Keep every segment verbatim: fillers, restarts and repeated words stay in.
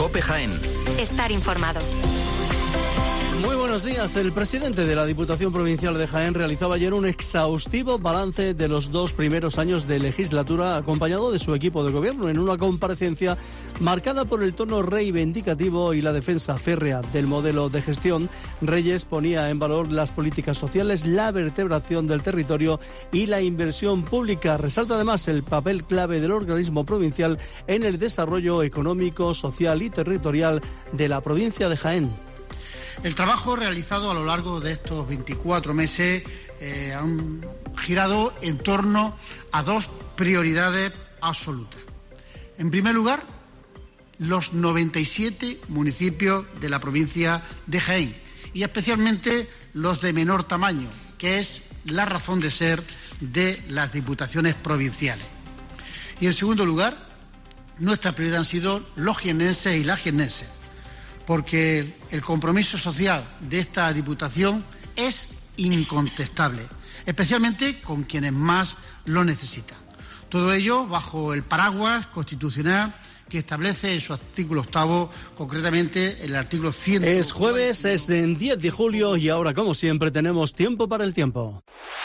COPE Jaén. Estar informado. Muy buenos días. El presidente de la Diputación Provincial de Jaén realizaba ayer un exhaustivo balance de los dos primeros años de legislatura, acompañado de su equipo de gobierno, en una comparecencia marcada por el tono reivindicativo y la defensa férrea del modelo de gestión. Reyes ponía en valor las políticas sociales, la vertebración del territorio y la inversión pública. Resalta además el papel clave del organismo provincial en el desarrollo económico, social y territorial de la provincia de Jaén. El trabajo realizado a lo largo de estos veinticuatro meses eh, han girado en torno a dos prioridades absolutas. En primer lugar, los noventa y siete municipios de la provincia de Jaén y especialmente los de menor tamaño, que es la razón de ser de las diputaciones provinciales. Y en segundo lugar, nuestra prioridad han sido los jiennenses y las jiennenses, porque el compromiso social de esta Diputación es incontestable, especialmente con quienes más lo necesitan. Todo ello bajo el paraguas constitucional que establece en su artículo octavo, concretamente el artículo cien. Es jueves, es el diez de julio y ahora, como siempre, tenemos tiempo para el tiempo.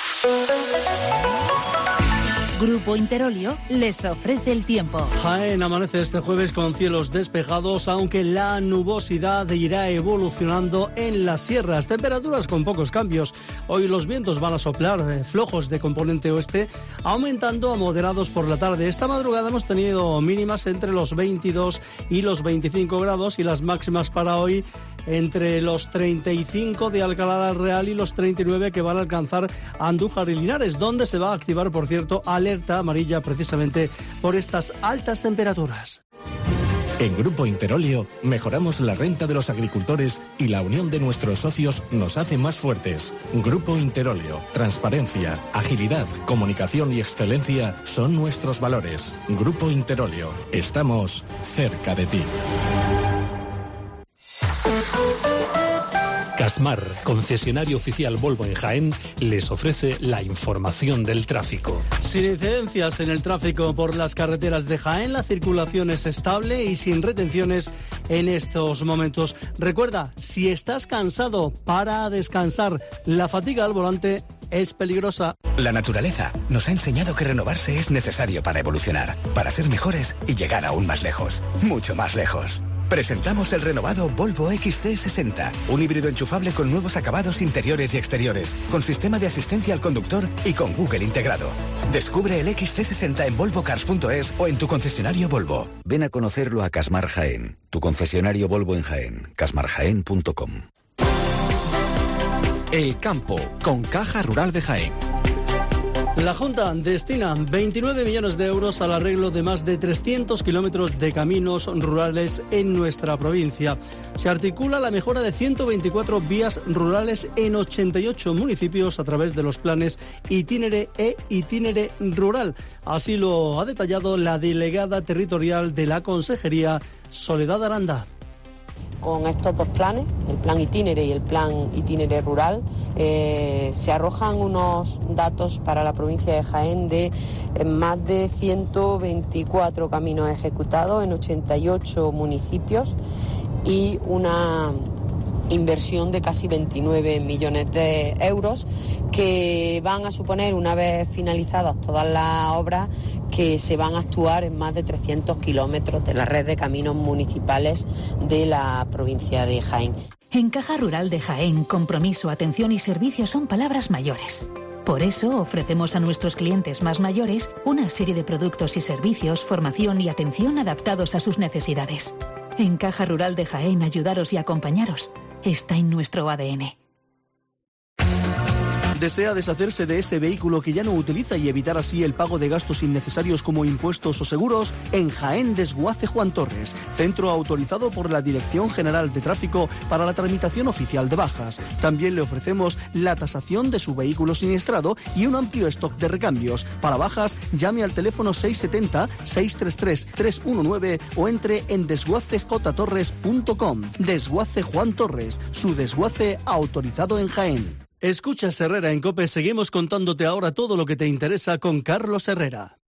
Grupo Interolio les ofrece el tiempo. Jaén amanece este jueves con cielos despejados, aunque la nubosidad irá evolucionando en las sierras. Temperaturas con pocos cambios. Hoy los vientos van a soplar eh, flojos de componente oeste, aumentando a moderados por la tarde. Esta madrugada hemos tenido mínimas entre los veintidós y los veinticinco grados y las máximas para hoy entre los treinta y cinco de Alcalá Real y los treinta y nueve que van a alcanzar Andújar y Linares, donde se va a activar, por cierto, alerta amarilla precisamente por estas altas temperaturas. En Grupo Interolio mejoramos la renta de los agricultores y la unión de nuestros socios nos hace más fuertes. Grupo Interolio, transparencia, agilidad, comunicación y excelencia son nuestros valores. Grupo Interolio, estamos cerca de ti. Casmar, concesionario oficial Volvo en Jaén, les ofrece la información del tráfico. Sin incidencias en el tráfico por las carreteras de Jaén, la circulación es estable y sin retenciones en estos momentos. Recuerda, si estás cansado, para a descansar. La fatiga al volante es peligrosa. La naturaleza nos ha enseñado que renovarse es necesario para evolucionar, para ser mejores y llegar aún más lejos, mucho más lejos. Presentamos el renovado Volvo X C sesenta, un híbrido enchufable con nuevos acabados interiores y exteriores, con sistema de asistencia al conductor y con Google integrado. Descubre el X C sesenta en volvo cars punto es o en tu concesionario Volvo. Ven a conocerlo a Casmar Jaén, tu concesionario Volvo en Jaén, casmar jaén punto com. El campo, con Caja Rural de Jaén. La Junta destina veintinueve millones de euros al arreglo de más de trescientos kilómetros de caminos rurales en nuestra provincia. Se articula la mejora de ciento veinticuatro vías rurales en ochenta y ocho municipios a través de los planes Itinere e Itinere Rural. Así lo ha detallado la delegada territorial de la Consejería, Soledad Aranda. Con estos dos planes, el plan Itinere y el plan Itinere Rural, eh, se arrojan unos datos para la provincia de Jaén de eh, más de ciento veinticuatro caminos ejecutados en ochenta y ocho municipios y una inversión de casi veintinueve millones de euros que van a suponer, una vez finalizadas todas las obras, que se van a actuar en más de trescientos kilómetros de la red de caminos municipales de la provincia de Jaén. En Caja Rural de Jaén, compromiso, atención y servicio son palabras mayores. Por eso ofrecemos a nuestros clientes más mayores una serie de productos y servicios, formación y atención adaptados a sus necesidades. En Caja Rural de Jaén, ayudaros y acompañaros está en nuestro A D N. ¿Desea deshacerse de ese vehículo que ya no utiliza y evitar así el pago de gastos innecesarios como impuestos o seguros? En Jaén, Desguace Juan Torres, centro autorizado por la Dirección General de Tráfico para la tramitación oficial de bajas. También le ofrecemos la tasación de su vehículo siniestrado y un amplio stock de recambios. Para bajas, llame al teléfono seis siete cero, seis tres tres, tres uno nueve o entre en desguace j torres punto com. Desguace Juan Torres, su desguace autorizado en Jaén. Escuchas Herrera en COPE, seguimos contándote ahora todo lo que te interesa con Carlos Herrera.